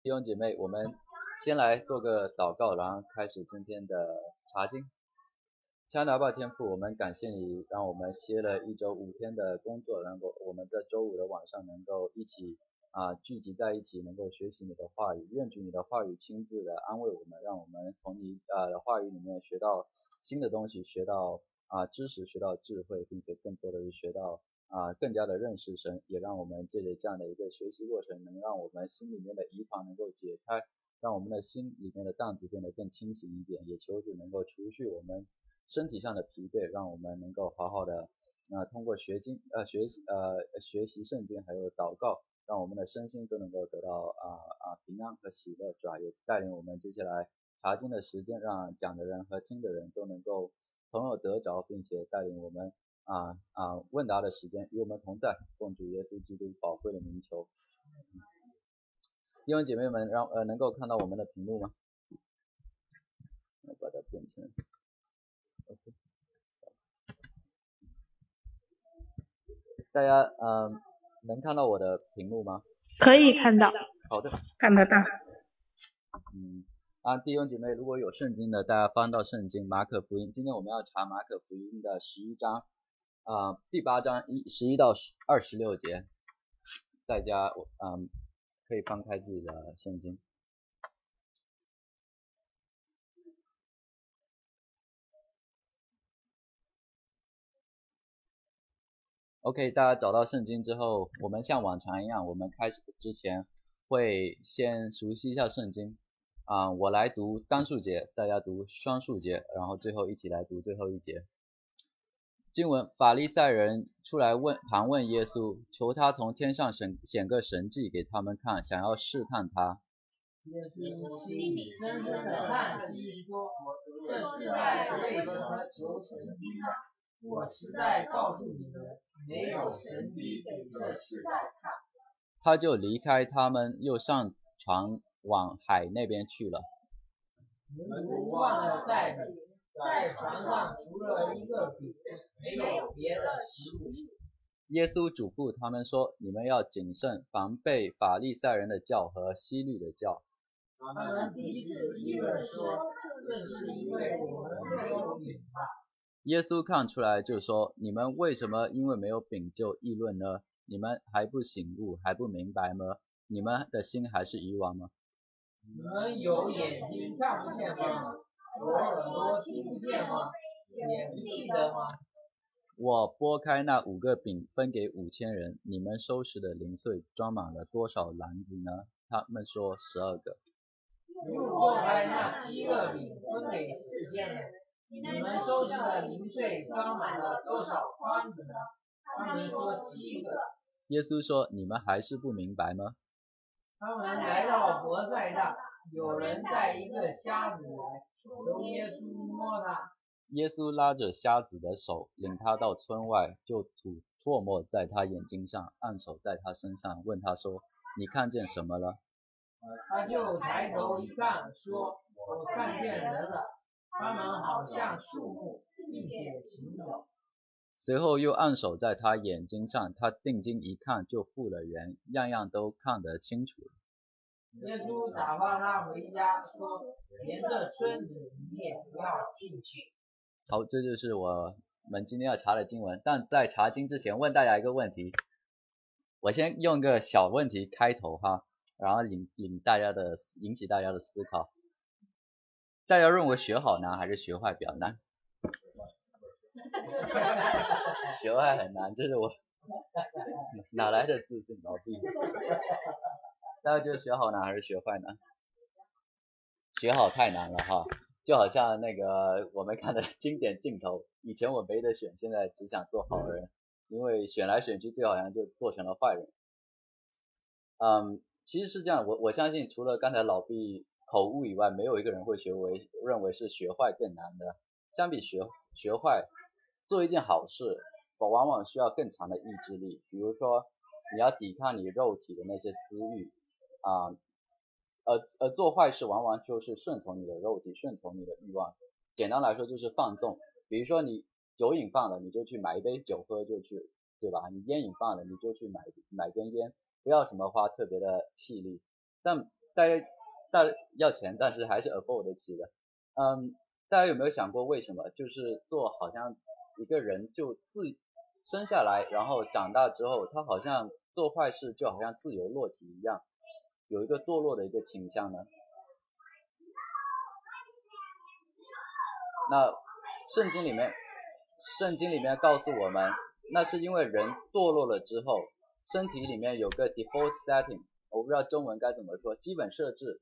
弟兄姐妹，我们先来做个祷告，然后开始今天的查经。亲爱的阿爸天父，我们感谢你，让我们歇了一周5天的工作，然后我们在周5的晚上能够一起聚集在一起，能够学习你的话语。愿主你的话语亲自的安慰我们，让我们从你的话语里面学到新的东西，学到知识，学到智慧，并且更多的是学到更加的认识神，也让我们借着这样的一个学习过程，能让我们心里面的疑团能够解开，让我们的心里面的担子变得更清醒一点，也求主能够除去我们身体上的疲惫，让我们能够好好的通过学习圣经还有祷告，让我们的身心都能够得到平安和喜乐，主要也带领我们接下来查经的时间，让讲的人和听的人都能够同有得着，并且带领我们问答的时间与我们同在，奉主耶稣基督宝贵的名求。弟兄姐妹们，能够看到我们的屏幕吗？我把它变成 OK。大家能看到我的屏幕吗？ 可以看到。 好的， 看得到。 弟兄姐妹，如果有圣经的，大家翻到圣经马可福音。今天我们要查马可福音的11章第8章11到26节。大家可以翻开自己的圣经。OK， 大家找到圣经之后，我们像往常一样，我们开始之前会先熟悉一下圣经。我来读单数节，大家读双数节，然后最后一起来读最后一节。经文：法利赛人出来盘问耶稣，求他从天上显个神迹给他们看，想要试探他。 耶稣心里深深的叹息说：“这世代为什么求神迹呢？我实在告诉你们，没有神迹给这世代看。” 他就离开他们，又上船往海那边去了。 门徒忘了带饼，在船上除了一个饼，没有别的食物。 耶稣嘱咐他们说：“你们要谨慎，防备法利赛人的教和希律的教。” 他们彼此议论说：“这是因为我们没有饼吧？” 耶稣看出来就说：“你们为什么因为没有饼就议论呢？你们还不醒悟，还不明白吗？你们的心还是愚顽吗？ 你们有眼睛看不见吗？有耳朵听不见吗？也不记得吗？ 我拨开那5个饼分给5000人，你们收拾的零碎装满了多少篮子呢？”他们说12个。 又拨开那7个饼分给4000人，你们收拾的零碎装满了多少筐子呢？他们说7个。 耶稣说：“你们还是不明白吗？” 他们来到伯赛大，有人带一个瞎子来，求耶稣摸他。 耶稣拉着瞎子的手，领他到村外，就吐唾沫在他眼睛上，按手在他身上，问他说：“你看见什么了？” 他就抬头一看，说：“我看见人了，他们好像树木，并且行走。” 随后又按手在他眼睛上，他定睛一看，就复了原，样样都看得清楚了。 耶稣打发他回家，说：“连这村子你也不要进去。” 好，这就是我们今天要查的经文。但在查经之前，问大家一个问题，我先用个小问题开头哈，然后引起大家的思考。大家认为学好难还是学坏比较难？学坏很难，这是我哪来的自信，老弟？大家觉得学好难还是学坏难？学好太难了哈，就好像那个我们看的经典镜头，以前我没得选，现在只想做好人，因为选来选去最好像就做成了坏人。其实是这样，我相信除了刚才老毕口误以外，没有一个人会认为是学坏更难的。相比学坏，做一件好事往往需要更强的意志力，比如说你要抵抗你肉体的那些私欲做坏事往往就是顺从你的肉体，顺从你的欲望。简单来说就是放纵，比如说你酒瘾犯了，你就去买一杯酒喝就去，对吧？你烟瘾犯了，你就去买根烟，不要什么花特别的气力。但大家要钱，但是还是 afford 得起的。大家有没有想过为什么？就是做好像一个人就生下来，然后长大之后，他好像做坏事就好像自由落体一样，有一个堕落的一个倾向呢？那圣经里面告诉我们，那是因为人堕落了之后，身体里面有个 default setting， 我不知道中文该怎么说，基本设置，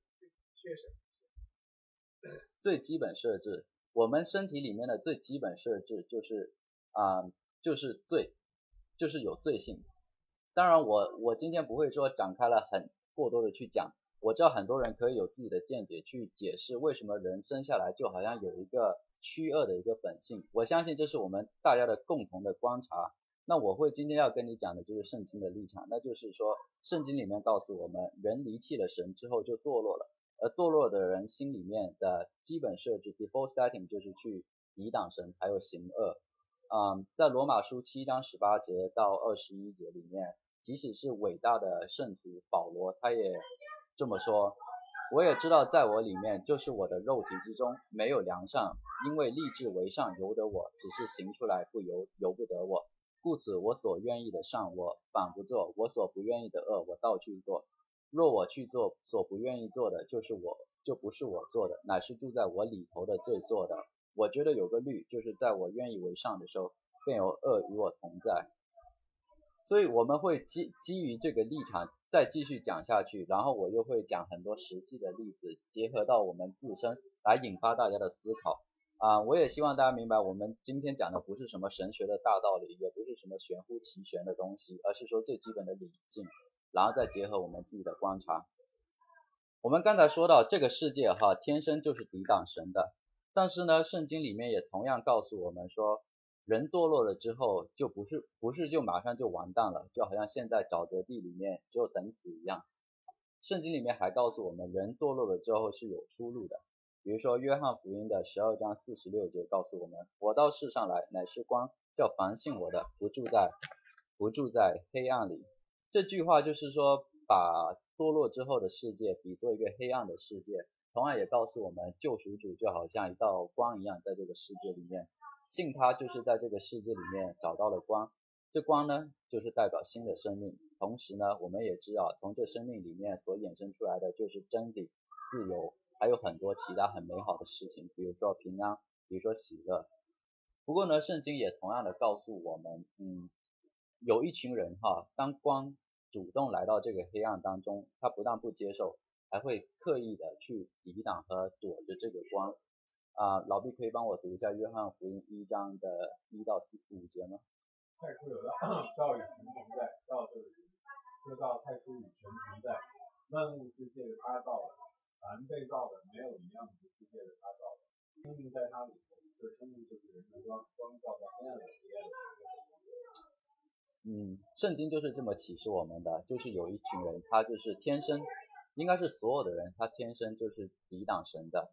最基本设置，我们身体里面的最基本设置就是罪，就是有罪性。当然我今天不会说展开了很过多的去讲，我知道很多人可以有自己的见解去解释为什么人生下来就好像有一个趋恶的一个本性，我相信这是我们大家的共同的观察。那我会今天要跟你讲的就是圣经的立场，那就是说圣经里面告诉我们，人离弃了神之后就堕落了，而堕落的人心里面的基本设置 default setting 就是去抵挡神还有行恶。在罗马书7章18节到21节里面，即使是伟大的圣徒保罗，他也这么说，我也知道在我里面，就是我的肉体之中没有良善，因为立志为善由得我，只是行出来由不得我。故此我所愿意的善我反不做，我所不愿意的恶我倒去做。若我去做所不愿意做的，就不是我做的，乃是住在我里头的罪做的。我觉得有个律，就是在我愿意为善的时候，便有恶与我同在。所以我们会基于这个立场再继续讲下去，然后我又会讲很多实际的例子，结合到我们自身来引发大家的思考。我也希望大家明白，我们今天讲的不是什么神学的大道理，也不是什么玄乎其玄的东西，而是说最基本的理性，然后再结合我们自己的观察。我们刚才说到这个世界天生就是抵挡神的，但是呢，圣经里面也同样告诉我们说，人堕落了之后就不是就马上就完蛋了，就好像现在沼泽地里面只有等死一样。圣经里面还告诉我们，人堕落了之后是有出路的。比如说约翰福音的12章46节告诉我们，我到世上来乃是光，叫凡信我的不住在黑暗里。这句话就是说把堕落之后的世界比作一个黑暗的世界，同样也告诉我们救赎主就好像一道光一样，在这个世界里面，信他就是在这个世界里面找到了光，这光呢就是代表新的生命。同时呢，我们也知道从这生命里面所衍生出来的就是真理、自由，还有很多其他很美好的事情，比如说平安，比如说喜乐。不过呢，圣经也同样的告诉我们，有一群人当光主动来到这个黑暗当中，他不但不接受，还会刻意的去抵挡和躲着这个光。老毕可以帮我读一下约翰福音1章的1到5节吗？ 太初有道与神同在，道就是神，这道太初与神同在，万物是借着他造的，凡被造的没有一样不是借着他造的。生命在他里头，这生命就是人的光，光照在黑暗里，黑暗里圣经就是这么启示我们的，就是有一群人，他就是天生，应该是所有的人，他天生就是抵挡神的。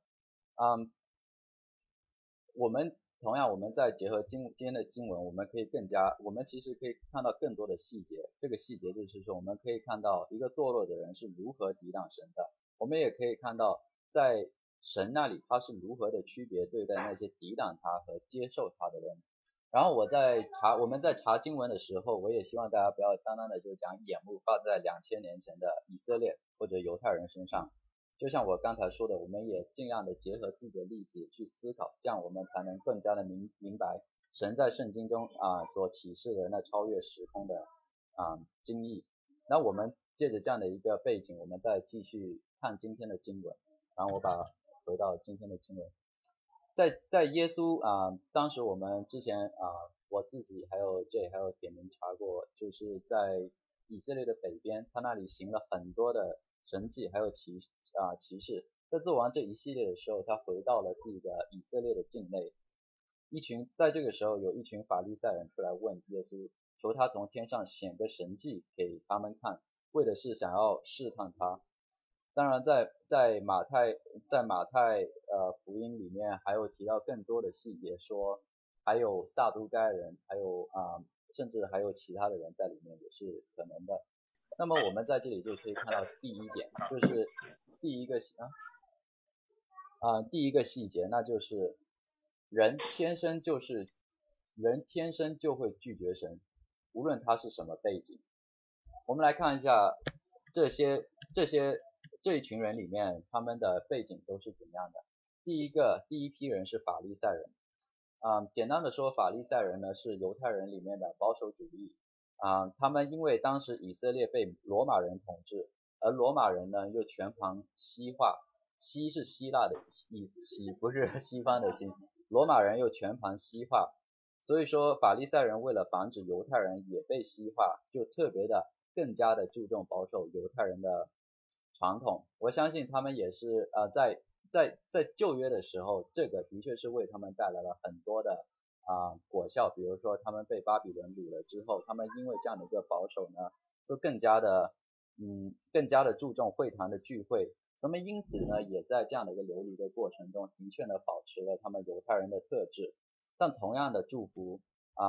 同样我们再结合今天的经文，我们其实可以看到更多的细节。这个细节就是说，我们可以看到一个堕落的人是如何抵挡神的，我们也可以看到在神那里他是如何的区别对待那些抵挡他和接受他的人。然后我们在查经文的时候，我也希望大家不要单单的就将眼目放在2000年前的以色列或者犹太人身上。就像我刚才说的，我们也尽量的结合自己的例子去思考，这样我们才能更加的明白神在圣经中所启示的那超越时空的经义。那我们借着这样的一个背景，我们再继续看今天的经文。然后回到今天的经文，在耶稣当时我们之前我自己还有 J 还有铁明查过，就是在以色列的北边，他那里行了很多的神迹还有奇事。在做完这一系列的时候，他回到了自己的以色列的境内。在这个时候有一群法利赛人出来问耶稣，求他从天上显个神迹给他们看，为的是想要试探他。当然在马太福音里面还有提到更多的细节，说还有撒都该人，还有甚至还有其他的人在里面也是可能的。那么我们在这里就可以看到第一点，就是第一个细节，那就是人天生就会拒绝神，无论他是什么背景。我们来看一下这一群人里面他们的背景都是怎样的。第一批人是法利赛人，简单的说，法利赛人呢是犹太人里面的保守主义，他们因为当时以色列被罗马人统治，而罗马人呢又全盘西化，西是希腊的西，不是西方的西，罗马人又全盘西化，所以说法利赛人为了防止犹太人也被西化，就特别的更加的注重保守犹太人的传统。我相信他们也是在旧约的时候，这个的确是为他们带来了很多的果效。比如说他们被巴比伦掳了之后，他们因为这样的一个保守呢，就更加的注重会堂的聚会，那么因此呢，也在这样的一个流离的过程中，的确呢保持了他们犹太人的特质。但同样的祝福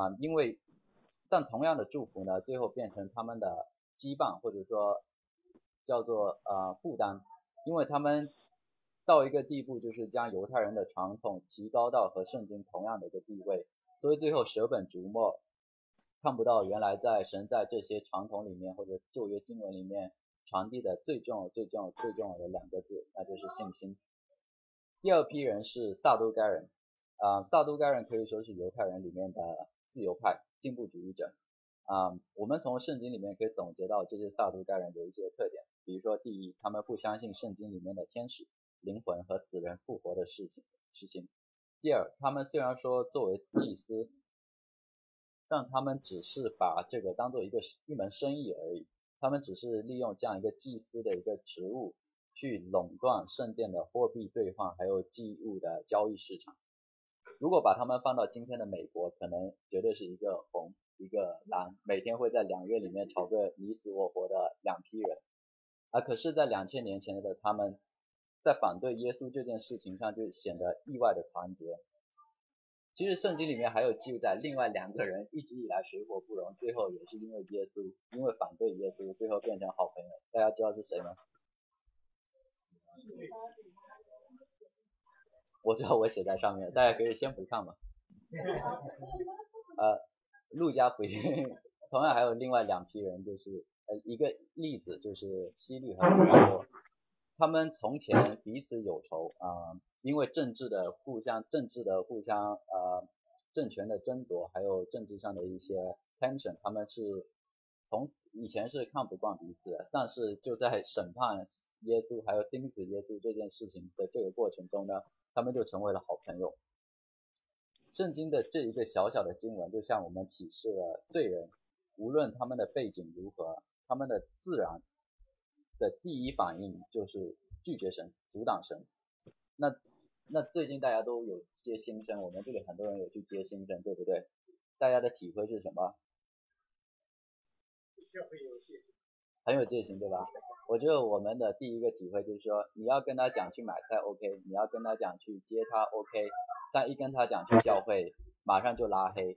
呢，最后变成他们的羁绊，或者说叫做负担，因为他们到一个地步，就是将犹太人的传统提高到和圣经同样的一个地位，所以最后舍本逐末，看不到原来神在这些传统里面或者旧约经文里面传递的最重要的两个字，那就是信心。第二批人是撒都该人，撒都该人可以说是犹太人里面的自由派进步主义者。我们从圣经里面可以总结到这些撒都该人有一些特点，比如说第一，他们不相信圣经里面的天使、灵魂和死人复活的事情。第二，他们虽然说作为祭司，但他们只是把这个当做一门生意而已，他们只是利用这样一个祭司的一个职务去垄断圣殿的货币兑换还有祭物的交易市场。如果把他们放到今天的美国，可能绝对是一个红一个蓝，每天会在2月里面吵个你死我活的两批人。可是在2000年前的他们在反对耶稣这件事情上就显得意外的团结。其实圣经里面还有记载另外2个人一直以来水火不容，最后也是因为反对耶稣，最后变成好朋友。大家知道是谁吗？我知道，我写在上面，大家可以先不看嘛。路加福音同样还有另外2批人，就是一个例子就是希律和亚伯，他们从前彼此有仇因为政权的互相政权的争夺，还有政治上的一些 tension， 他们是从以前是看不惯彼此的，但是就在审判耶稣还有钉死耶稣这件事情的这个过程中呢，他们就成为了好朋友。圣经的这一个小小的经文就像我们启示了罪人无论他们的背景如何，他们的自然的第一反应就是拒绝神，阻挡神。那最近大家都有接新生，我们这里很多人有去接新生，对不对？大家的体会是什么？很有戒心，对吧？我觉得我们的第一个体会就是说，你要跟他讲去买菜 OK， 你要跟他讲去接他 OK， 但一跟他讲去教会，马上就拉黑。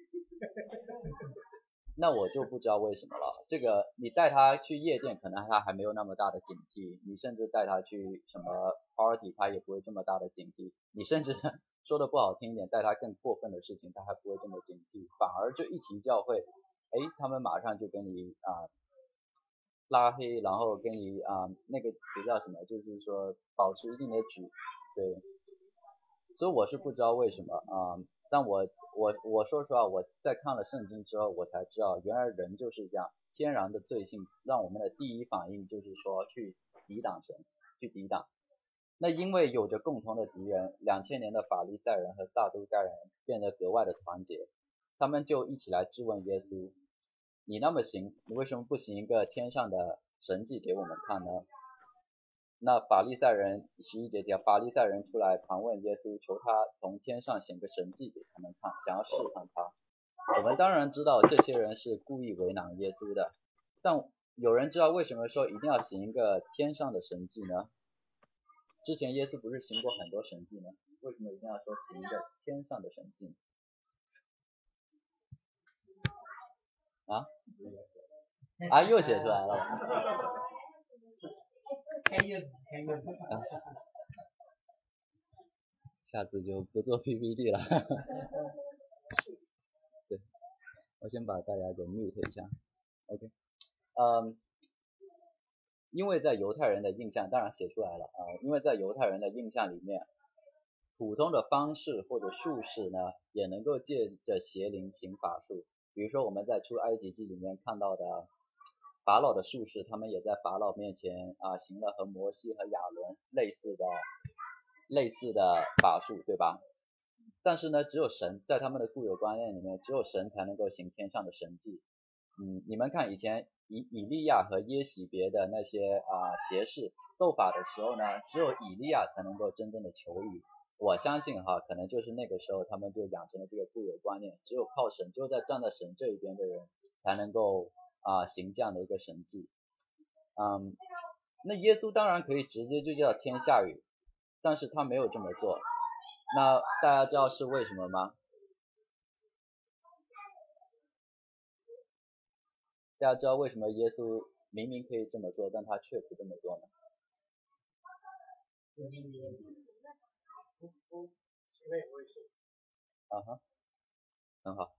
那我就不知道为什么了。这个你带他去夜店，可能他还没有那么大的警惕，你甚至带他去什么 party， 他也不会这么大的警惕。你甚至说的不好听一点，带他更过分的事情，他还不会这么警惕。反而就一提教会，他们马上就跟你拉黑，然后跟你那个词叫什么，就是说保持一定的对。所以我是不知道为什么但我说实话，我在看了圣经之后，我才知道原来人就是这样，天然的罪性让我们的第一反应就是说去抵挡神，去抵挡。那因为有着共同的敌人，2000年的法利赛人和撒都该人变得格外的团结，他们就一起来质问耶稣，你那么行，你为什么不行一个天上的神迹给我们看呢？那法利赛人11节法利赛人出来盘问耶稣，求他从天上显个神迹给他们看，想要试探他。我们当然知道这些人是故意为难耶稣的，但有人知道为什么说一定要行一个天上的神迹呢？之前耶稣不是行过很多神迹呢，为什么一定要说行一个天上的神迹？又写出来了。 下次就不做 PPT 了。对，我先把大家给 mute 一下。OK， 因为在犹太人的印象，当然写出来了啊，因为在犹太人的印象里面，普通的方式或者术士呢，也能够借着邪灵行法术。比如说我们在出埃及记里面看到的法老的术士，他们也在法老面前行了和摩西和亚伦类似的法术，对吧？但是呢，只有神在他们的固有观念里面，只有神才能够行天上的神迹。你们看以前以利亚和耶洗别的那些邪士斗法的时候呢，只有以利亚才能够真正的求雨。我相信可能就是那个时候他们就养成了这个固有观念，只有靠神，只有在站在神这一边的人才能够行这样的一个神迹。那耶稣当然可以直接就叫天下雨，但是他没有这么做。那大家知道是为什么吗？大家知道为什么耶稣明明可以这么做，但他却不这么做呢？很好。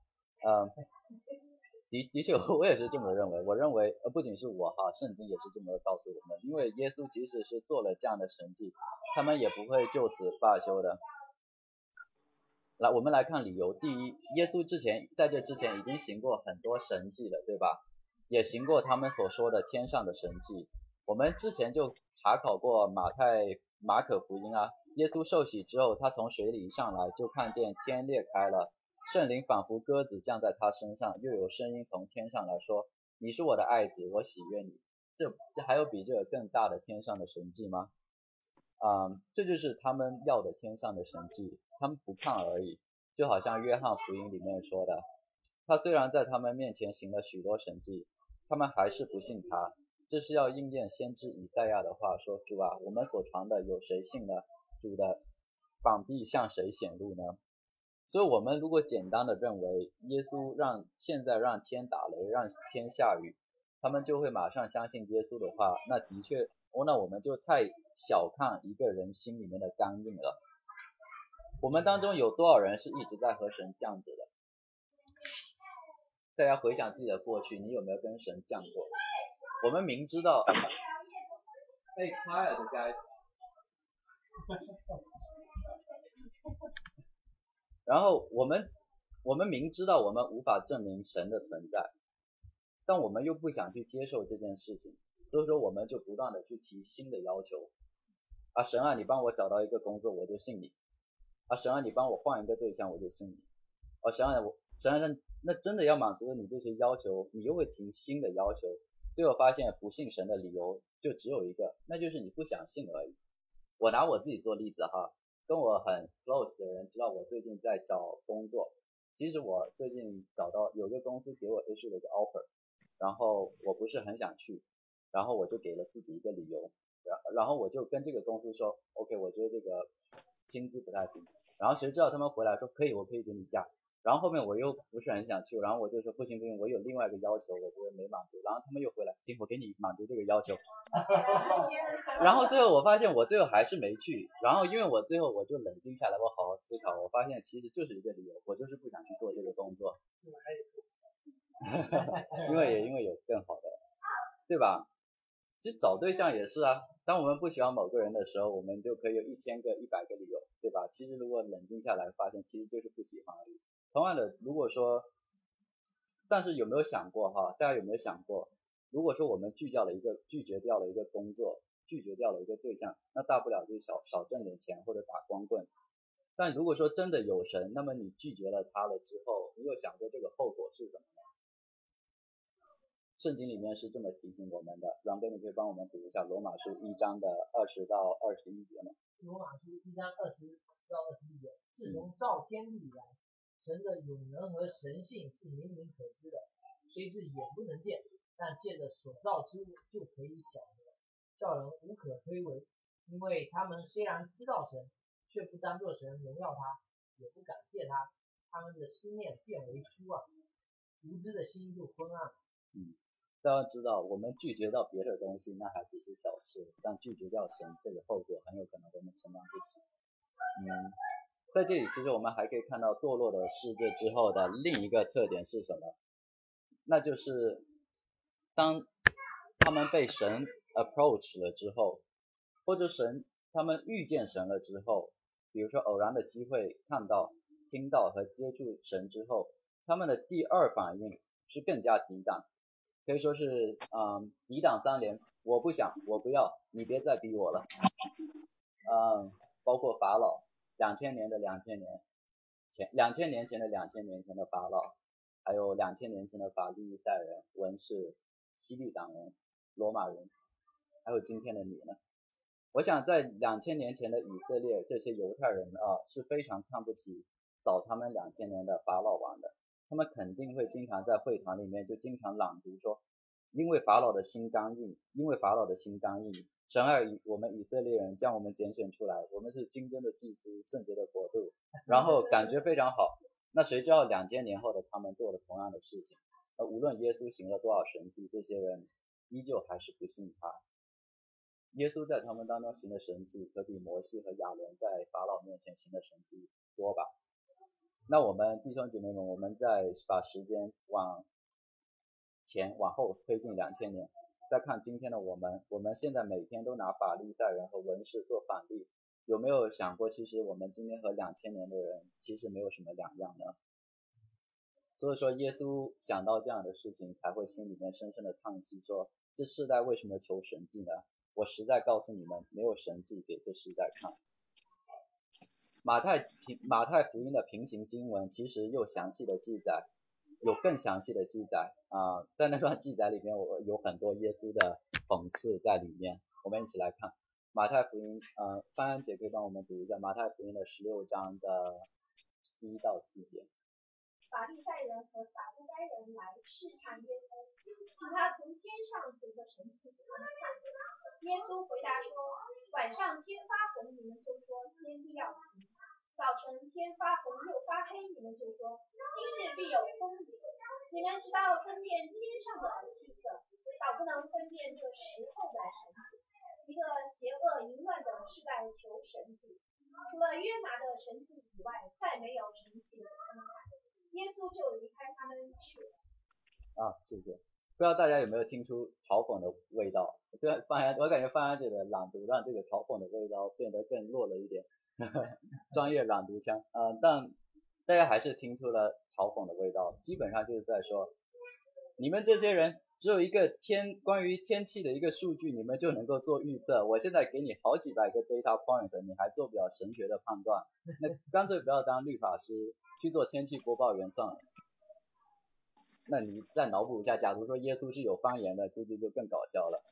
的确我也是这么认为。我认为不仅是我圣经也是这么告诉我们，因为耶稣即使是做了这样的神迹，他们也不会就此罢休的。来，我们来看理由。第一，耶稣在这之前已经行过很多神迹了，对吧？也行过他们所说的天上的神迹。我们之前就查考过马可福音耶稣受洗之后，他从水里一上来，就看见天裂开了，圣灵仿佛鸽子降在他身上，又有声音从天上来说：“你是我的爱子，我喜悦你。”这还有比这个更大的天上的神迹吗？这就是他们要的天上的神迹，他们不看而已。就好像约翰福音里面说的，他虽然在他们面前行了许多神迹，他们还是不信他。这是要应验先知以赛亚的话，说：“主啊，我们所传的有谁信呢？主的膀臂向谁显露呢？”所以我们如果简单的认为耶稣现在让天打雷，让天下雨，他们就会马上相信耶稣的话，那的确那我们就太小看一个人心里面的刚硬了。我们当中有多少人是一直在和神犟着的？大家回想自己的过去，你有没有跟神犟过？我们明知道，Hey quiet guys 然后我们明知道我们无法证明神的存在，但我们又不想去接受这件事情，所以说我们就不断的去提新的要求。神啊，你帮我找到一个工作，我就信你。神啊，你帮我换一个对象，我就信你。神啊，那真的要满足你这些要求，你又会提新的要求，最后发现不信神的理由就只有一个，那就是你不想信而已。我拿我自己做例子跟我很 close 的人知道我最近在找工作。其实我最近找到有个公司给我 issue 了一个 offer， 然后我不是很想去，然后我就给了自己一个理由，然后我就跟这个公司说 OK， 我觉得这个薪资不太行，然后谁知道他们回来说可以，我可以给你加。然后后面我又不是很想去，然后我就说不行，我有另外一个要求，我觉得没满足，然后他们又回来，行，我给你满足这个要求。然后最后我发现我最后还是没去，然后因为我最后我就冷静下来，我好好思考，我发现其实就是一个理由，我就是不想去做这个工作。因为有更好的，对吧？其实找对象也是当我们不喜欢某个人的时候，我们就可以有1000个、100个理由，对吧？其实如果冷静下来，发现其实就是不喜欢而已。同样的，如果说，但是有没有想过大家有没有想过，如果说我们拒绝掉了一个工作，拒绝掉了一个对象，那大不了就少挣点钱或者打光棍。但如果说真的有神，那么你拒绝了他了之后，你有想过这个后果是什么呢？圣经里面是这么提醒我们的，阮哥你可以帮我们读一下罗马书1章的20到21节吗？ 罗马书1章20到21节，自从造天地以来，神的永能和神性是明明可知的，虽是眼不能见，但借着所造之物就可以晓得，叫人无可推诿。因为他们虽然知道神，却不当作神荣耀他，也不感谢他，他们的思念变为虚妄，无知的心就昏暗。 大家知道，我们拒绝到别的东西，那还只是小事，但拒绝掉神，这个后果很有可能我们承担不起。在这里其实我们还可以看到堕落的世界之后的另一个特点是什么？那就是当他们被神 approach 了之后，或者他们遇见神了之后，比如说偶然的机会看到、听到和接触神之后，他们的第二反应是更加抵挡，可以说是抵挡三连，我不想，我不要，你别再逼我了。包括法老，2000年的2000年前，2000年前的2000年前的法老，还有2000年前的法利赛人、文士、希律党人、罗马人，还有今天的你呢？我想在2000年前的以色列，这些犹太人是非常看不起早他们2000年的法老王的，他们肯定会经常在会堂里面就经常朗读说，因为法老的心刚硬，神我们以色列人将我们拣选出来，我们是精真的祭司，圣洁的国度，然后感觉非常好。那谁知道2000年后的他们做了同样的事情，无论耶稣行了多少神迹，这些人依旧还是不信他。耶稣在他们当中行的神迹，可比摩西和亚伦在法老面前行的神迹多吧？那我们弟兄姐妹们，我们再把时间往后推进2000年，再看今天的我们现在每天都拿法利赛人和文士做反例，有没有想过，其实我们今天和2000年的人其实没有什么两样呢？所以说耶稣想到这样的事情，才会心里面深深的叹息说，这世代为什么求神迹呢？我实在告诉你们，没有神迹给这世代看。马太福音的平行经文其实又详细的记载，有更详细的记载在那段记载里面，我有很多耶稣的讽刺在里面。我们一起来看马太福音，范安姐可以帮我们读一下马太福音的16章的1到4节。 法利赛人和撒都该人来试探耶稣，请他从天上显个神迹给他们看。耶稣回答说，晚上天发红，你们就说天必要晴；早晨天发红又发黑，你们就说今日必有风雨。你们知道分辨天上的气色，倒不能分辨这时候的神迹。一个邪恶淫乱的世代求神迹，除了约拿的神迹以外，再没有神迹给他们看。耶稣就离开他们去了。 谢谢。不知道大家有没有听出嘲讽的味道？我感觉范安姐的朗读让这个嘲讽的味道变得更弱了一点，专业朗读腔但大家还是听出了嘲讽的味道，基本上就是在说，你们这些人只有一个关于天气的一个数据，你们就能够做预测。我现在给你好几百个 data point， 你还做不了神学的判断，那干脆不要当律法师，去做天气播报员算了。那你再脑补一下，假如说耶稣是有方言的，估计就更搞笑了。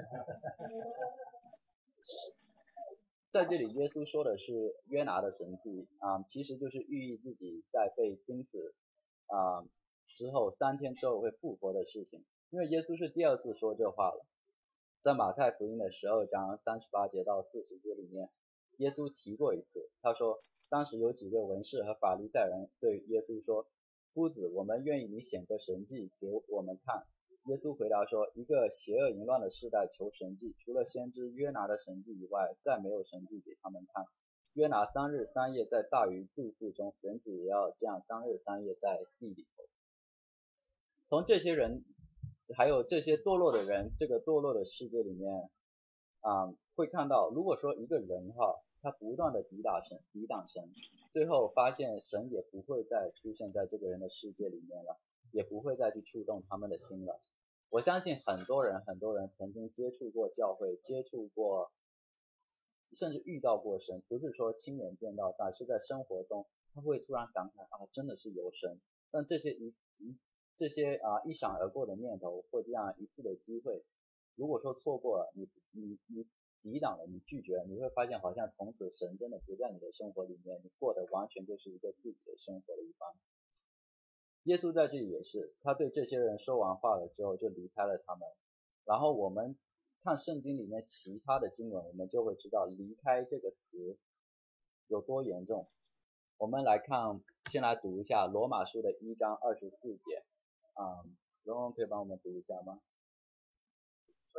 在这里耶稣说的是约拿的神迹其实就是寓意自己在被钉死之后3天之后会复活的事情。因为耶稣是第2次说这话了，在马太福音的12章38节到40节里面，耶稣提过一次，他说当时有几个文士和法利赛人对耶稣说，夫子，我们愿意你显个神迹给我们看。耶稣回答说，一个邪恶淫乱的世代求神迹，除了先知约拿的神迹以外，再没有神迹给他们看。约拿3日3夜在大鱼肚腹中，人子也要这样3日3夜在地里头。从这些人还有这些堕落的人，这个堕落的世界里面会看到，如果说一个人他不断的抵挡神，最后发现神也不会再出现在这个人的世界里面了，也不会再去触动他们的心了。我相信很多人曾经接触过教会，接触过甚至遇到过神，不是说亲眼见到，但是在生活中他会突然感慨真的是有神。但这些一闪而过的念头或这样一次的机会，如果说错过了，你抵挡了，你拒绝了，你会发现好像从此神真的不在你的生活里面，你过得完全就是一个自己的生活的一方。耶稣在这里也是，他对这些人说完话了之后就离开了他们。然后我们看圣经里面其他的经文，我们就会知道离开这个词有多严重。我们先来读一下罗马书的1章24节荣荣可以帮我们读一下吗？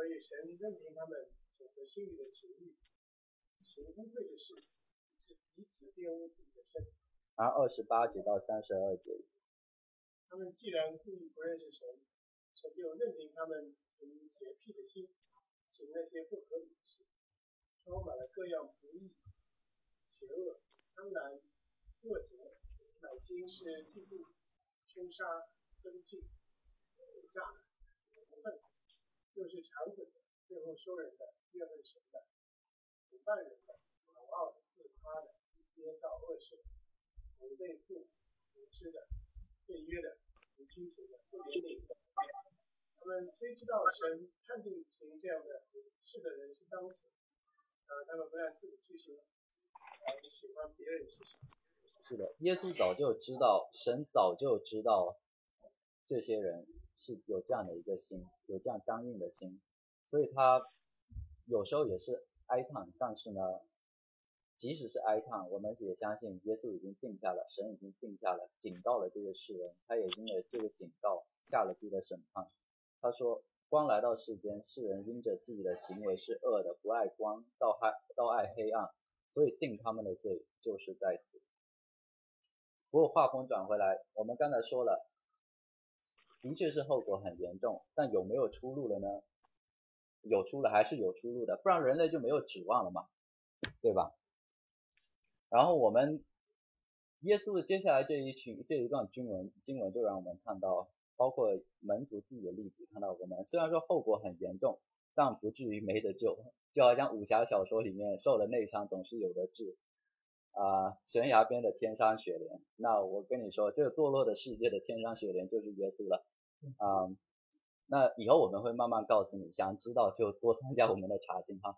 所以神任凭他们选择心里的情欲，行污秽的事，以此玷污自己的身。 然后28节到32节， 他们既然故意不认识神，神就任凭他们凭邪僻的心行那些不合理的事，充满了各样不义、邪恶、贪婪、恶毒，满心是嫉妒、凶杀、争竞、诡诈、仇恨，又是馋嘴的，最后说人的，怨恨神的，主办人的，狂傲的，自夸的，编造恶事，违背父无知的，背约的，无亲情的，不怜悯的。他们虽知道神判定行这样的事的人是当死，他们不但自己去行，还喜欢别人去行。 是的，耶稣早就知道，神早就知道这些人是有这样的一个心，有这样刚硬的心，所以他有时候也是哀叹，但是呢，即使是哀叹，我们也相信耶稣已经定下了，神已经定下了，警告了这个世人，他也因为这个警告下了自己的审判。他说，光来到世间，世人因着自己的行为是恶的，不爱光，倒爱黑暗，所以定他们的罪就是在此。不过话锋转回来，我们刚才说了，的确是后果很严重，但有没有出路了呢？有出路还是有出路的，不然人类就没有指望了嘛，对吧？然后我们耶稣的接下来这一段经文就让我们看到，包括门徒自己的例子，看到我们虽然说后果很严重，但不至于没得救，就好像武侠小说里面受了内伤总是有得治。悬崖边的天山雪莲，那我跟你说，这个堕落的世界的天山雪莲就是耶稣了。那以后我们会慢慢告诉你，想知道就多参加我们的查经哈。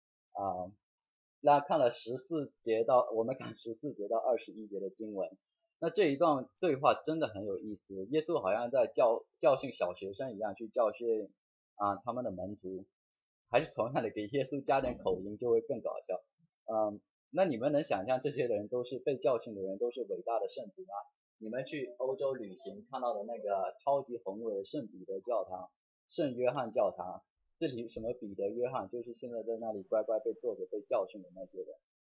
那看了我们看14节到21节的经文，那这一段对话真的很有意思，耶稣好像在教训小学生一样去教训他们的门徒，还是同样的给耶稣加点口音就会更搞笑。那你们能想象这些人都是被教训的人，都是伟大的圣徒吗？你们去欧洲旅行看到的那个超级宏伟的圣彼得教堂、圣约翰教堂，这里什么彼得、约翰，就是现在在那里乖乖被坐着被教训的那些人。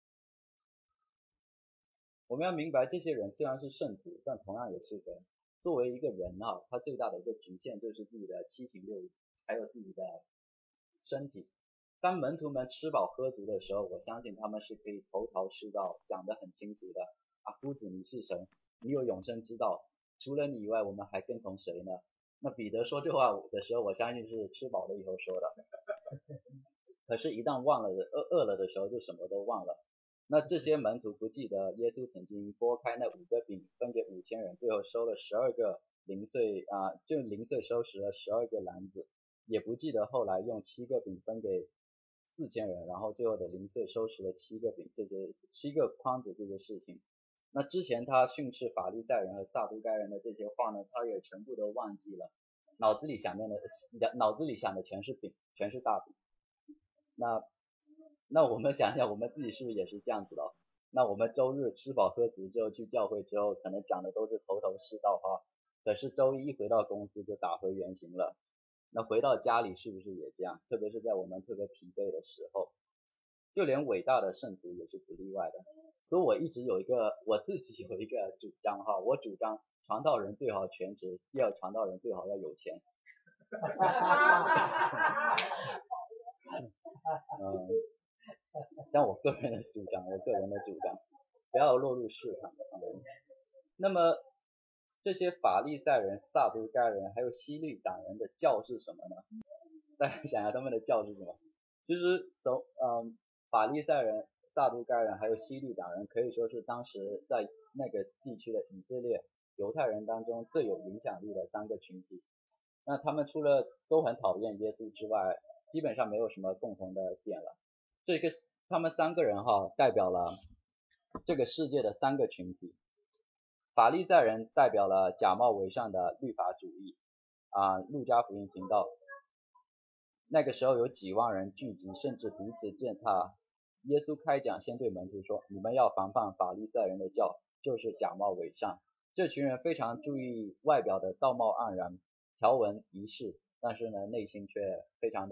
我们要明白，这些人虽然是圣徒，但同样也是人。作为一个人他最大的一个局限就是自己的七情六欲，还有自己的身体。当门徒们吃饱喝足的时候，我相信他们是可以头头是道，讲得很清楚的。夫子你是神，你有永生之道，除了你以外我们还跟从谁呢？那彼得说这话的时候，我相信是吃饱了以后说的。可是一旦忘了饿了的时候，就什么都忘了。那这些门徒不记得耶稣曾经拨开那5个饼分给5000人，最后收了12个零碎就零碎收拾了12个篮子，也不记得后来用7个饼分给4000人，然后最后的零碎收拾了7个饼，这些7个筐子这些事情。那之前他训斥法利赛人和撒都该人的这些话呢，他也全部都忘记了，脑子里想的全是饼，全是大饼。那我们想想，我们自己是不是也是这样子的？那我们周日吃饱喝足之后去教会之后，可能讲的都是头头是道哈，可是周一回到公司就打回原形了。那回到家里是不是也这样？特别是在我们特别疲惫的时候，就连伟大的圣徒也是不例外的。所以我自己有一个主张哈，我主张传道人最好全职，第二传道人最好要有钱。但我个人的主张，不要落入试探。那么这些法利赛人、撒都该人还有希律党人的教是什么呢？大家想想他们的教是什么？其实法利赛人、撒都该人还有希律党人可以说是当时在那个地区的以色列犹太人当中最有影响力的3个群体。那他们除了都很讨厌耶稣之外，基本上没有什么共同的点了。他们3个人代表了这个世界的3个群体。法利赛人代表了假冒伪善的律法主义。路加福音频道那个时候有几万人聚集，甚至彼此践踏。耶稣开讲先对门徒说，你们要防范法利赛人的教，就是假冒伪善。这群人非常注意外表的道貌岸然、条文仪式，但是呢内心却非常的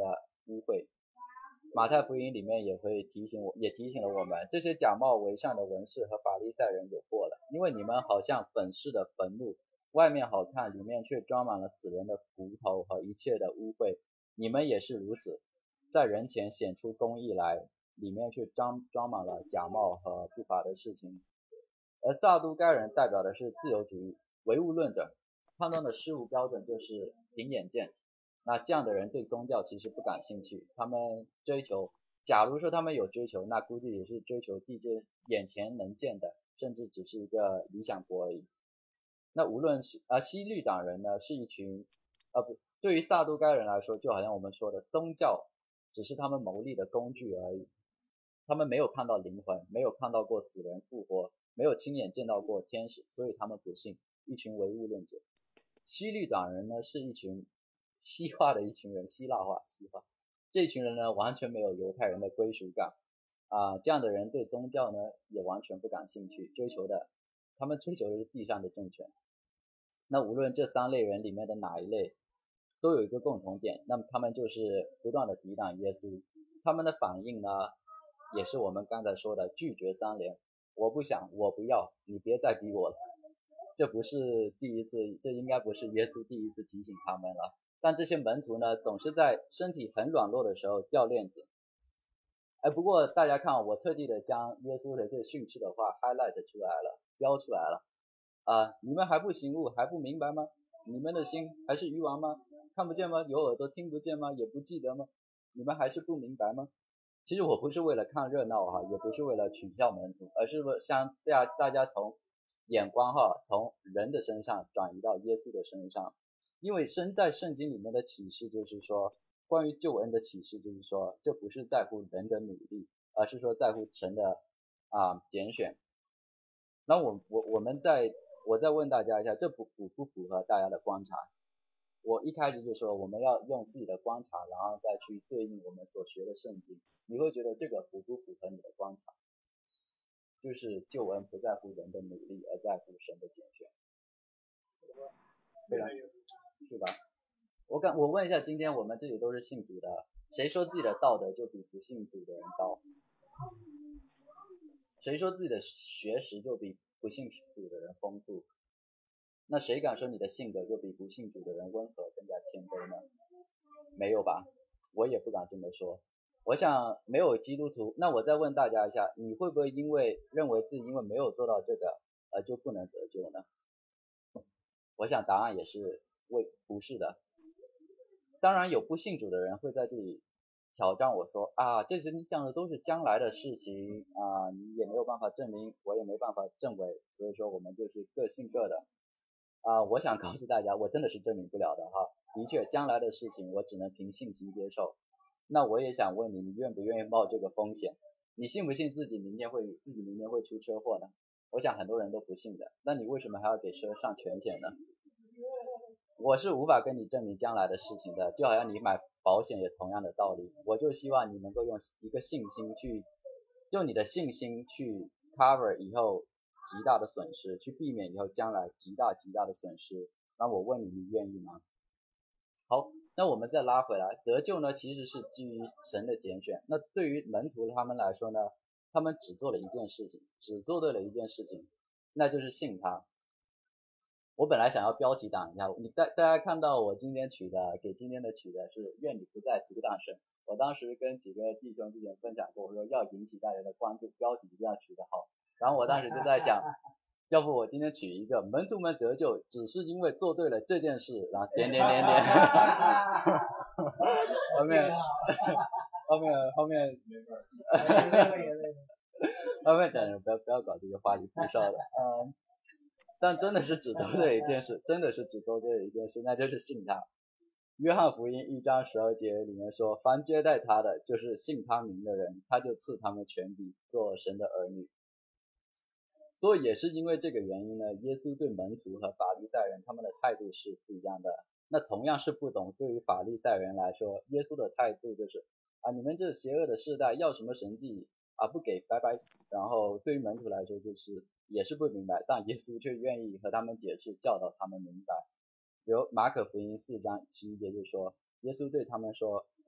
污秽。马太福音里面也提醒了我们，这些假冒为善的文士和法利赛人有祸了，因为你们好像粉饰的坟墓，外面好看，里面却装满了死人的骨头和一切的污秽。你们也是如此，在人前显出公义来，里面却装满了假冒和不法的事情。而撒都该人代表的是自由主义、唯物论者，判断的事物标准就是凭眼见。那这样的人对宗教其实不感兴趣，他们追求，假如说他们有追求，那估计也是追求地界眼前能见的，甚至只是一个理想国而已。那无论是西律党人呢，是一群对于撒都该人来说，就好像我们说的，宗教只是他们牟利的工具而已。他们没有看到灵魂，没有看到过死人复活，没有亲眼见到过天使，所以他们不信，一群唯物论者。西律党人呢，是一群西化的一群人，希腊化西化。这群人呢，完全没有犹太人的归属感这样的人对宗教呢也完全不感兴趣，他们追求的是地上的政权。那无论这三类人里面的哪一类，都有一个共同点，那么他们就是不断的抵挡耶稣。他们的反应呢，也是我们刚才说的拒绝三连，我不想，我不要，你别再逼我了。这不是第一次，这应该不是耶稣第一次提醒他们了。但这些门徒呢，总是在身体很软弱的时候掉链子。不过大家看，我特地的将耶稣的这个训斥的话 highlight 出来了，标出来了。你们还不醒悟，还不明白吗？你们的心还是鱼丸吗？看不见吗？有耳朵听不见吗？也不记得吗？你们还是不明白吗？其实我不是为了看热闹也不是为了取笑门徒，而是向大家从眼光从人的身上转移到耶稣的身上。因为在圣经里面的启示就是说，关于救恩的启示就是说，这不是在乎人的努力，而是说在乎神的拣选。那我再问大家一下，这不符合大家的观察？我一开始就说我们要用自己的观察，然后再去对应我们所学的圣经。你会觉得这个符不符合你的观察？就是救恩不在乎人的努力，而在乎神的拣选。对吧？是吧？我问一下，今天我们这里都是信主的，谁说自己的道德就比不信主的人高？谁说自己的学识就比不信主的人丰富？那谁敢说你的性格就比不信主的人温和更加谦卑呢？没有吧？我也不敢这么说。我想没有基督徒，那我再问大家一下，你会不会认为自己因为没有做到这个就不能得救呢？我想答案也是不是的。当然有不信主的人会在这里挑战我说这些你讲的都是将来的事情你也没有办法证明，我也没办法证伪，所以说我们就是各信各的我想告诉大家，我真的是证明不了的的确将来的事情我只能凭信心接受。那我也想问你，你愿不愿意冒这个风险？你信不信自己明天会出车祸呢？我想很多人都不信的，那你为什么还要给车上全险呢？我是无法跟你证明将来的事情的，就好像你买保险也同样的道理。我就希望你能够用一个信心用你的信心去 cover 以后极大的损失，去避免以后将来极大的损失。那我问你，你愿意吗？好，那我们再拉回来，得救呢其实是基于神的拣选。那对于门徒他们来说呢，他们只做对了一件事情，那就是信他。我本来想要标题党一下，大家看到我今天给今天的取的是愿你不再阻挡神。我当时跟几个弟兄之前分享过，我说要引起大家的关注，标题一定要取得好。然后我当时就在想，要不我今天取一个门徒们得救只是因为做对了这件事，然后点后面讲人不要搞这个花里胡哨的但真的是只做对一件事，那就是信他。约翰福音1章12节里面说，凡接待他的，就是信他名的人，他就赐他们权柄做神的儿女。所以也是因为这个原因呢，耶稣对门徒和法利赛人他们的态度是不一样的。那同样是不懂，对于法利赛人来说，耶稣的态度就是你们这邪恶的世代要什么神迹不给，拜拜。然后对于门徒来说就是也是不明白，但耶稣却愿意和他们解释，教导他们明白。比如马可福音4章11节就说，耶稣对他们说，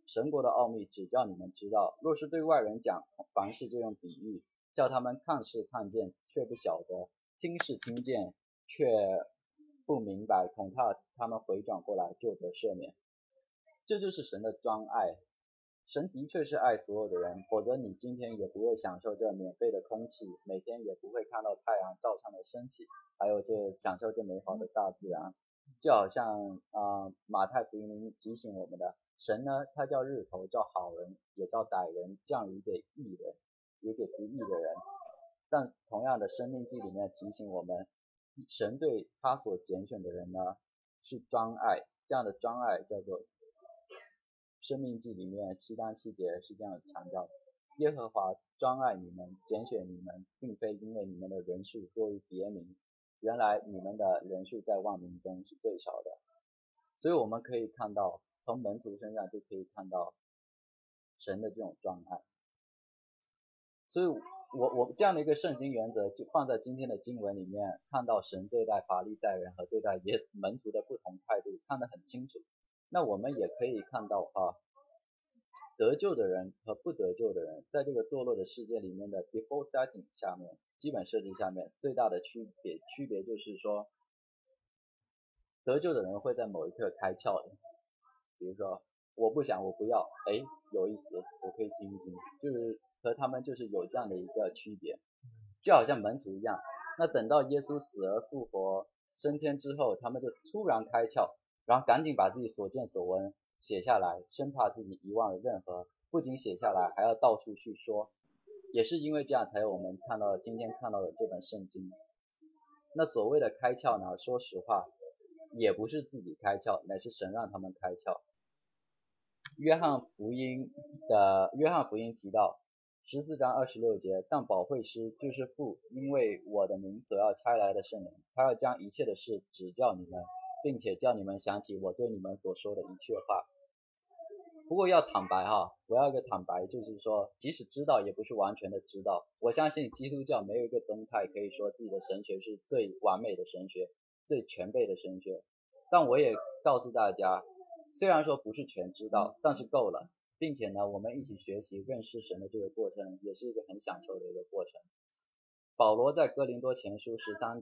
神国的奥秘只叫你们知道，若是对外人讲，凡事就用比喻，叫他们看是看见，却不晓得；听是听见，却不明白，恐怕他们回转过来就得赦免。这就是神的专爱。神的确是爱所有的人，否则你今天也不会享受这免费的空气，每天也不会看到太阳照常的升起，还有享受这美好的大自然。就好像马太福音提醒我们的，神呢，他叫日头照好人，也照歹人，降雨给义人，也给不义的人。但同样的，生命记里面提醒我们，神对他所拣选的人呢是专爱，这样的专爱叫做生命记里面7章7节是这样强调的：耶和华专爱你们，拣选你们，并非因为你们的人数多于别民，原来你们的人数在万民中是最少的。所以我们可以看到，从门徒身上就可以看到神的这种专爱。所以我这样的一个圣经原则就放在今天的经文里面，看到神对待法利赛人和对待门徒的不同态度看得很清楚。那我们也可以看到得救的人和不得救的人在这个堕落的世界里面的 default setting 下面，基本设置下面最大的区别就是说，得救的人会在某一刻开窍的。比如说我不想，我不要，有意思，我可以听一听，就是和他们就是有这样的一个区别。就好像门徒一样，那等到耶稣死而复活升天之后，他们就突然开窍，然后赶紧把自己所见所闻写下来，生怕自己遗忘了任何，不仅写下来还要到处去说。也是因为这样才有我们今天看到的这本圣经。那所谓的开窍呢，说实话也不是自己开窍，乃是神让他们开窍。约翰福音提到14章26节，但保惠师就是父因为我的名所要差来的圣灵，他要将一切的事指教你们，并且叫你们想起我对你们所说的一切话。不过要坦白我要一个坦白，就是说即使知道也不是完全的知道。我相信基督教没有一个宗派可以说自己的神学是最完美的神学，最全备的神学。但我也告诉大家，虽然说不是全知道，但是够了，并且呢，我们一起学习认识神的这个过程也是一个很享受的一个过程。保罗在哥林多前书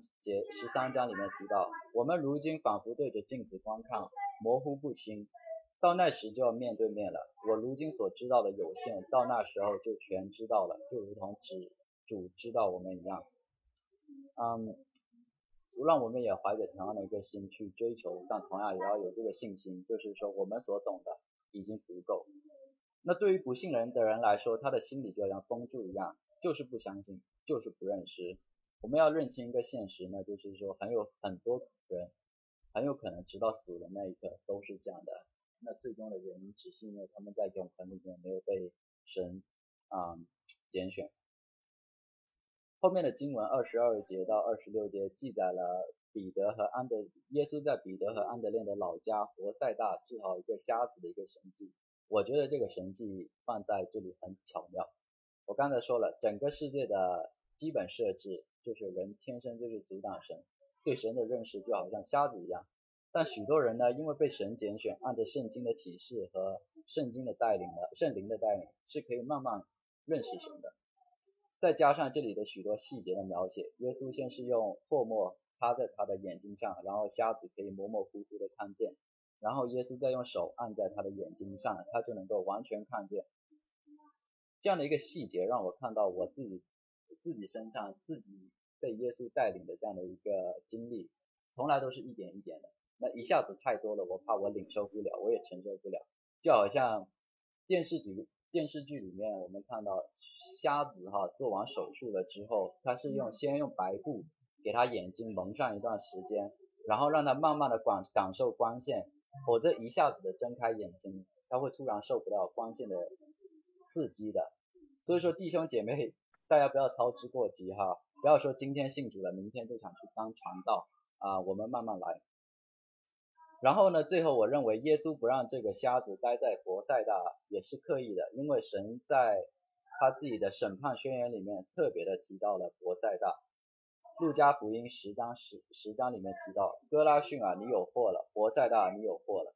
13章里面提到，我们如今仿佛对着镜子观看，模糊不清，到那时就要面对面了。我如今所知道的有限，到那时候就全知道了，就如同主知道我们一样。让我们也怀着同样的一个心去追求，但同样也要有这个信心，就是说我们所懂的已经足够。那对于不信人的人来说，他的心里就像封住一样，就是不相信，就是不认识。我们要认清一个现实呢，就是说很多人很有可能直到死的那一刻都是这样的。那最终的原因只是因为他们在永恒里面没有被神拣选。后面的经文22节到26节记载了耶稣在彼得和安德烈的老家活塞大治好一个瞎子的一个神迹。我觉得这个神迹放在这里很巧妙。我刚才说了，整个世界的基本设置就是人天生就是阻挡神，对神的认识就好像瞎子一样。但许多人呢，因为被神拣选，按着圣经的启示和圣灵的带领是可以慢慢认识神的。再加上这里的许多细节的描写，耶稣先是用唾沫擦在他的眼睛上，然后瞎子可以模模糊糊的看见，然后耶稣再用手按在他的眼睛上，他就能够完全看见。这样的一个细节让我看到我自己身上自己被耶稣带领的这样的一个经历，从来都是一点一点的，那一下子太多了，我怕我领受不了，我也承受不了。就好像电视剧里面我们看到瞎子做完手术了之后，他是先用白布给他眼睛蒙上一段时间，然后让他慢慢的感受光线，否则一下子的睁开眼睛，他会突然受不了光线的刺激的。所以说弟兄姐妹，大家不要操之过急不要说今天信主了，明天就想去当传道我们慢慢来。然后呢，最后我认为耶稣不让这个瞎子待在活塞大也是刻意的，因为神在他自己的审判宣言里面特别的提到了活塞大。路加福音10章里面提到，哥拉汛你有祸了，活塞大你有祸了。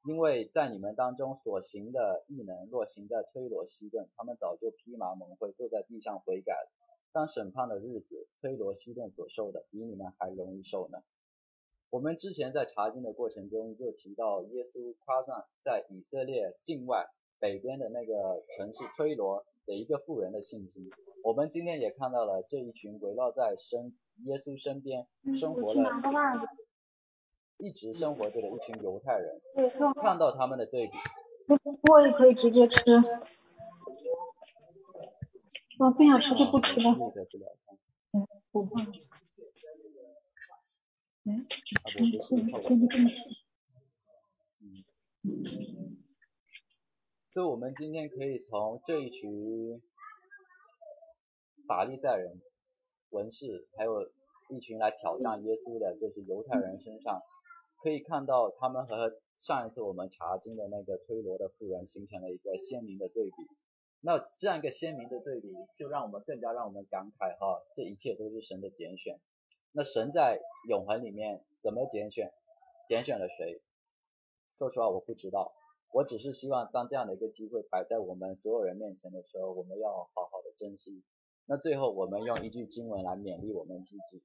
因为在你们当中所行的异能，若行的推罗西顿，他们早就披麻蒙灰，坐在地上悔改了。当审判的日子，推罗西顿所受的，比你们还容易受呢。我们之前在查经的过程中就提到，耶稣夸赞在以色列境外北边的那个城市推罗的一个妇人的信息。我们今天也看到了这一群围绕在耶稣身边生活了一直生活着的一群犹太人，看到他们的对比。 我也可以直接吃，我不想吃就不吃了。不怕。 所以我们今天可以从这一群法利赛人、文士，还有一群来挑战耶稣的这些犹太人身上，可以看到他们和上一次我们查经的那个推罗的妇人形成了一个鲜明的对比。那这样一个鲜明的对比，就让我们更加让我们感慨哈，这一切都是神的拣选。那神在永恒里面怎么拣选了谁？说实话我不知道，我只是希望当这样的一个机会摆在我们所有人面前的时候，我们要好好的珍惜。那最后我们用一句经文来勉励我们自己，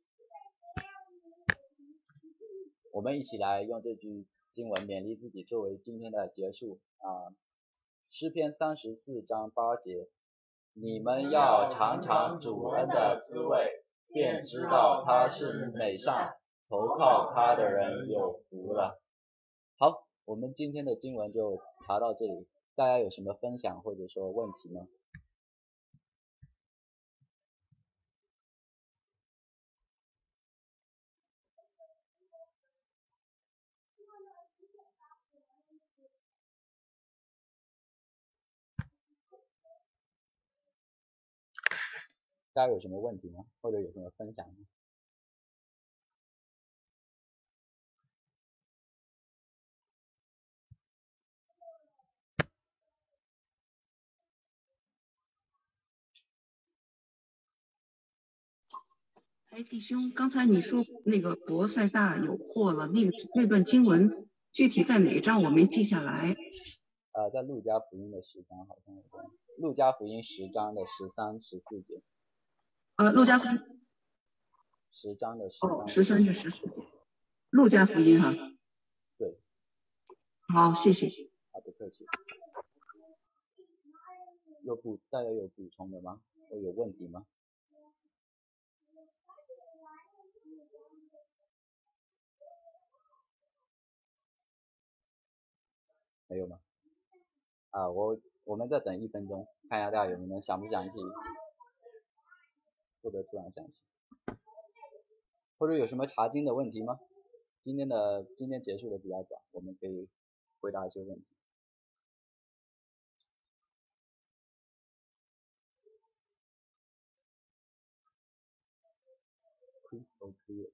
我们一起来用这句经文勉励自己作为今天的结束啊。诗篇34章8节，你们要尝尝主恩的滋味，便知道他是美善，投靠他的人有福了。好，我们今天的经文就查到这里，大家有什么分享或者说问题吗？大家有什么问题吗？或者有什么分享吗？ 哎，弟兄，刚才你说那个伯赛大有祸了，那段经文具体在哪一章？我没记下来。 在路加福音的10章好像有关，路加福音10章的13、14节。 路加福音 10章的13、 13至14节。路加福音哈。 对。 好，谢谢。 好，不客气。大家有补充的吗？或有问题吗？没有吗？我们再等1分钟，看一下大家有没有想不想起，或者突然想起，或者有什么查经的问题吗？今天结束的比较早，我们可以回答一些问题。Crystal clear。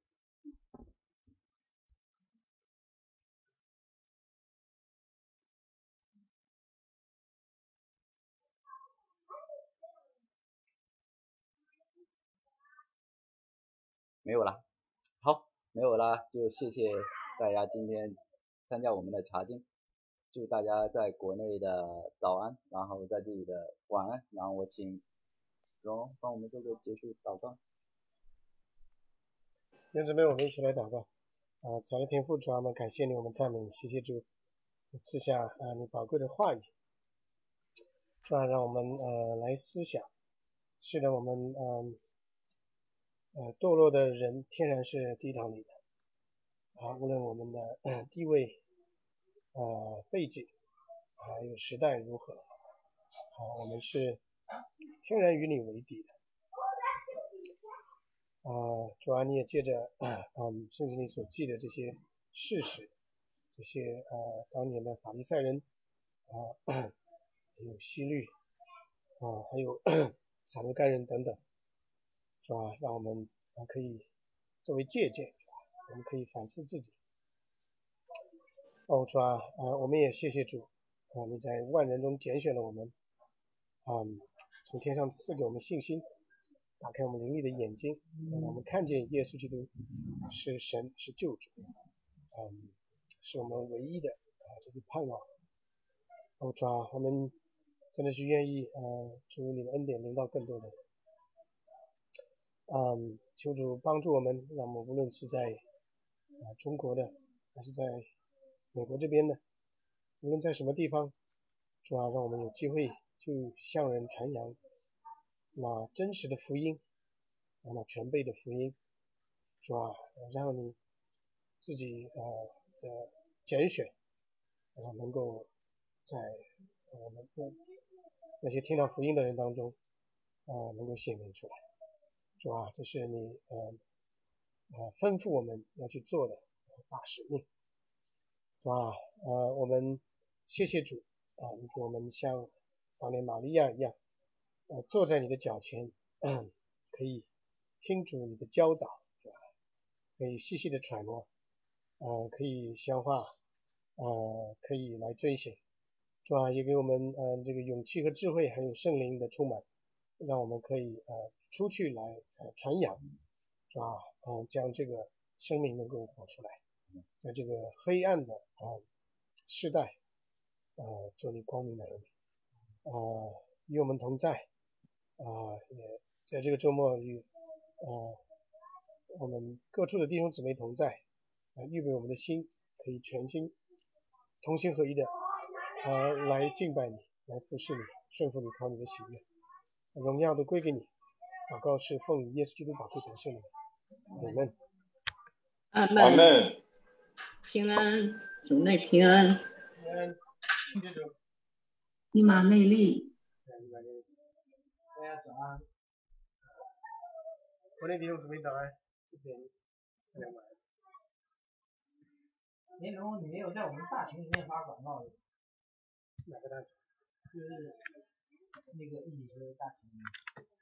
没有了。好，没有啦，就谢谢大家今天参加我们的查经，祝大家在国内的早安，然后在这里的晚安，然后我请荣帮我们做个结束祷告。 弟兄姊妹，我们一起来祷告。慈爱的天父，主啊，我们感谢你，我们赞美你，谢谢主赐下你宝贵的话语，主啊，让我们来思想。是的，我们堕落的人天然是抵挡你的无论我们的地位背景还有时代如何我们是天然与你为敌的主啊，你也借着圣经里所记的这些事实，这些当年的法利赛人还有希律还有撒都该人等等，主啊，让我们可以作为借鉴，我们可以反思自己。主啊，我们也谢谢主你在万人中拣选了我们从天上赐给我们信心，打开我们灵力的眼睛，让我们看见耶稣基督是神，是救主是我们唯一的这个盼望。主啊，我们真的是愿意主你的恩典临到更多的人。求主帮助我们，让我们无论是在中国的，还是在美国这边的，无论在什么地方，主啊，让我们有机会去向人传扬那真实的福音，那全备的福音。主啊，让你自己的拣选，能够在我们那些听到福音的人当中能够显明出来。主啊，这是你吩咐我们要去做的大使命。主啊，我们谢谢主你给我们像当年玛利亚一样坐在你的脚前，可以听主你的教导，可以细细的揣摩，可以消化，可以来遵循。主啊，也给我们这个勇气和智慧，还有圣灵的充满，让我们可以出去来传扬，是吧？将这个生命能够活出来，在这个黑暗的时代，做你光明的儿女，与我们同在，也在这个周末与我们各处的弟兄姊妹同在，预备我们的心，可以全心同心合一的来敬拜你，来服侍你，顺服你，讨你的喜悦，荣耀都归给你。祷告是奉耶稣基督宝贵的圣名，阿门。 阿门。平安，主内平安。 平安，谢谢主。 以马内利。 大家早安。国内弟兄姊妹早安，这边200。 林龙，你没有在我们大群里面发广告的。 哪个大群？ 就是那个一起的大群。